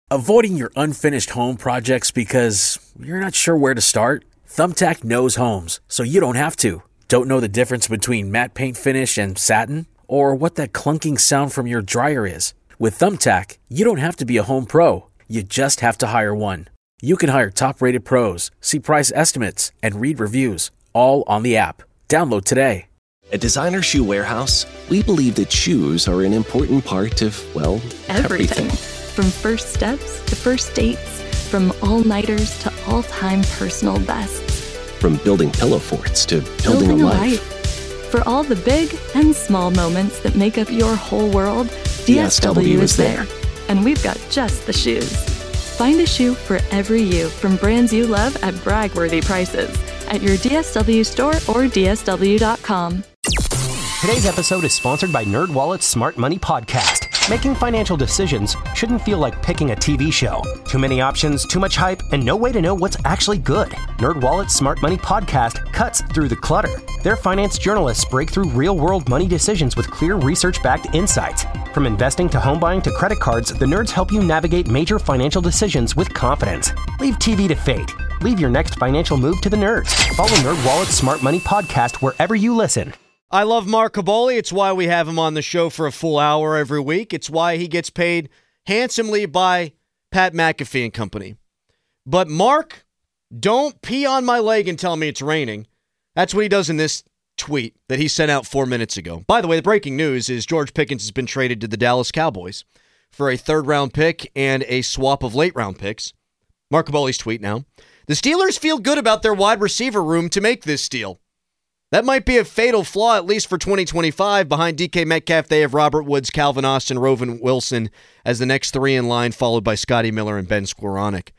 Avoiding your unfinished home projects because you're not sure where to start? Thumbtack knows homes, so you don't have to. Don't know the difference between matte paint finish and satin? Or what that clunking sound from your dryer is? With Thumbtack, you don't have to be a home pro. You just have to hire one. You can hire top-rated pros, see price estimates, and read reviews, all on the app. Download today. At Designer Shoe Warehouse, we believe that shoes are an important part of, well, everything. From first steps to first dates, from all-nighters to all-time personal bests. From building pillow forts to building a life. For all the big and small moments that make up your whole world, DSW is there. And we've got just the shoes. Find a shoe for every you from brands you love at brag-worthy prices at your DSW store or DSW.com. Today's episode is sponsored by NerdWallet's Smart Money Podcast. Making financial decisions shouldn't feel like picking a TV show. Too many options, too much hype, and no way to know what's actually good. NerdWallet's Smart Money Podcast cuts through the clutter. Their finance journalists break through real-world money decisions with clear research-backed insights. From investing to home buying to credit cards, the nerds help you navigate major financial decisions with confidence. Leave TV to fate. Leave your next financial move to the nerds. Follow NerdWallet's Smart Money Podcast wherever you listen. I love Mark Kaboly. It's why we have him on the show for a full hour every week. It's why he gets paid handsomely by Pat McAfee and company. But Mark, don't pee on my leg and tell me it's raining. That's what he does in this tweet that he sent out 4 minutes ago. By the way, the breaking news is George Pickens has been traded to the Dallas Cowboys for a third-round pick and a swap of late-round picks. Mark Kaboly's tweet now. The Steelers feel good about their wide receiver room to make this deal. That might be a fatal flaw, at least for 2025. Behind DK Metcalf, they have Robert Woods, Calvin Austin, Roven Wilson as the next three in line, followed by Scotty Miller and Ben Skowronek.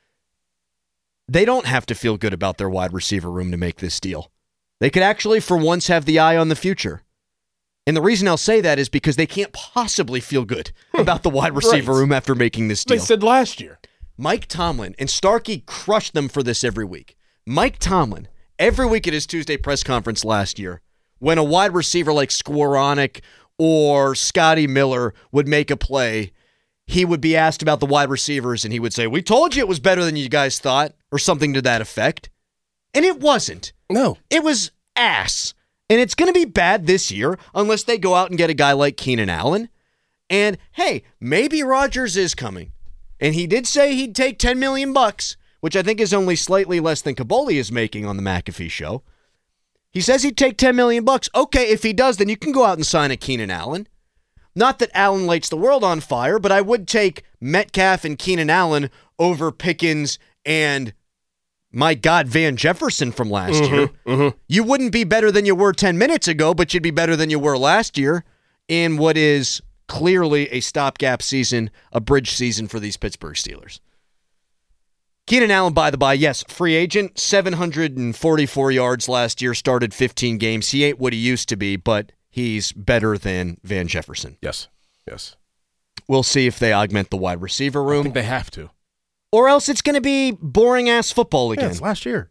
They don't have to feel good about their wide receiver room to make this deal. They could actually, for once, have the eye on the future. And the reason I'll say that is because they can't possibly feel good about the wide receiver room after making this deal. They said last year. Mike Tomlin, and Starkey crushed them for this every week. Mike Tomlin, every week at his Tuesday press conference last year, when a wide receiver like Skowronek or Scotty Miller would make a play, he would be asked about the wide receivers, and he would say, "We told you it was better than you guys thought," or something to that effect. And it wasn't. No. It was ass. And it's going to be bad this year unless they go out and get a guy like Keenan Allen. And, hey, maybe Rodgers is coming. And he did say he'd take $10 million, which I think is only slightly less than Kaboly is making on the McAfee show. He says he'd take $10 million. Okay, if he does, then you can go out and sign a Keenan Allen. Not that Allen lights the world on fire, but I would take Metcalf and Keenan Allen over Pickens and, my God, Van Jefferson from last year. Mm-hmm. You wouldn't be better than you were 10 minutes ago, but you'd be better than you were last year in what is clearly a stopgap season, a bridge season for these Pittsburgh Steelers. Keenan Allen, by the by, yes, free agent, 744 yards last year, started 15 games. He ain't what he used to be, but he's better than Van Jefferson. Yes. We'll see if they augment the wide receiver room. I think they have to. Or else it's going to be boring-ass football again. Yeah, it's last year.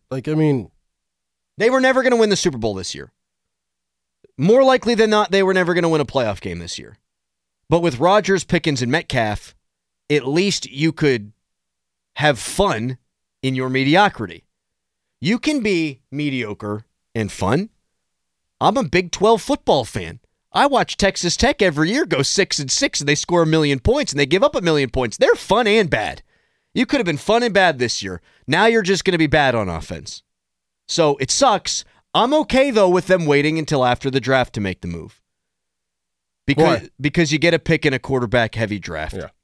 They were never going to win the Super Bowl this year. More likely than not, they were never going to win a playoff game this year. But with Rodgers, Pickens, and Metcalf, at least you could have fun in your mediocrity. You can be mediocre and fun. I'm a Big 12 football fan. I watch Texas Tech every year go 6-6, and they score 1 million points, and they give up 1 million points. They're fun and bad. You could have been fun and bad this year. Now you're just going to be bad on offense. So it sucks. I'm okay, though, with them waiting until after the draft to make the move. Because you get a pick in a quarterback-heavy draft. Yeah.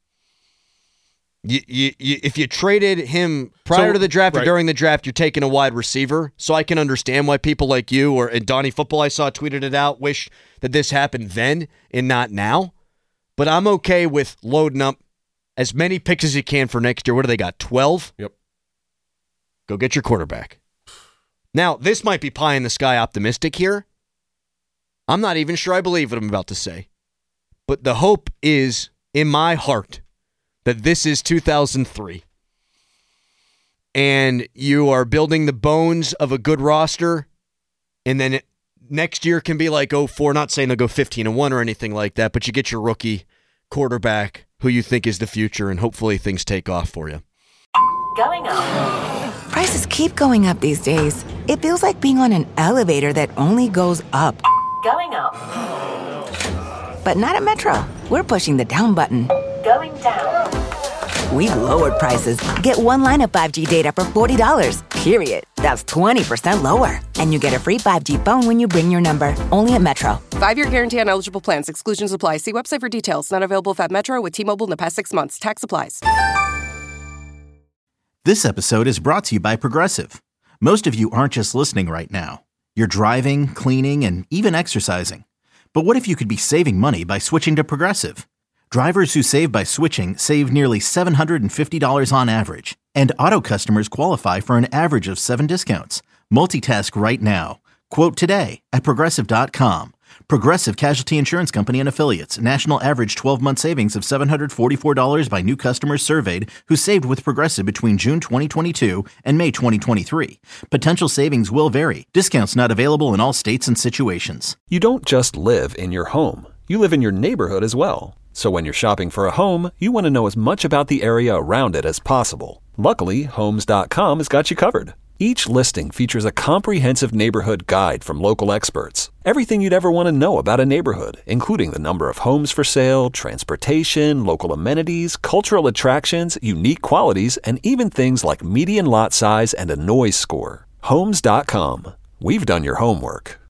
If you traded him prior to the draft or during the draft, you're taking a wide receiver. So I can understand why people like you and Donnie Football, I saw tweeted it out, wish that this happened then and not now. But I'm okay with loading up as many picks as you can for next year. What do they got, 12? Yep. Go get your quarterback. Now, this might be pie in the sky optimistic here. I'm not even sure I believe what I'm about to say. But the hope is in my heart that this is 2003 and you are building the bones of a good roster, and then next year can be like 04, not saying they'll go 15-1 or anything like that, but you get your rookie quarterback who you think is the future, and hopefully things take off for you. Going up. Prices keep going up these days. It feels like being on an elevator that only goes up. Going up. But not at Metro. We're pushing the down button. Going down. We've lowered prices. Get one line of 5G data for $40, period. That's 20% lower. And you get a free 5G phone when you bring your number. Only at Metro. 5-year guarantee on eligible plans. Exclusions apply. See website for details. Not available at Metro with T-Mobile in the past 6 months. Tax applies. This episode is brought to you by Progressive. Most of you aren't just listening right now. You're driving, cleaning, and even exercising. But what if you could be saving money by switching to Progressive? Drivers who save by switching save nearly $750 on average. And auto customers qualify for an average of 7 discounts. Multitask right now. Quote today at Progressive.com. Progressive Casualty Insurance Company and Affiliates. National average 12-month savings of $744 by new customers surveyed who saved with Progressive between June 2022 and May 2023. Potential savings will vary. Discounts not available in all states and situations. You don't just live in your home. You live in your neighborhood as well. So when you're shopping for a home, you want to know as much about the area around it as possible. Luckily, Homes.com has got you covered. Each listing features a comprehensive neighborhood guide from local experts. Everything you'd ever want to know about a neighborhood, including the number of homes for sale, transportation, local amenities, cultural attractions, unique qualities, and even things like median lot size and a noise score. Homes.com. We've done your homework.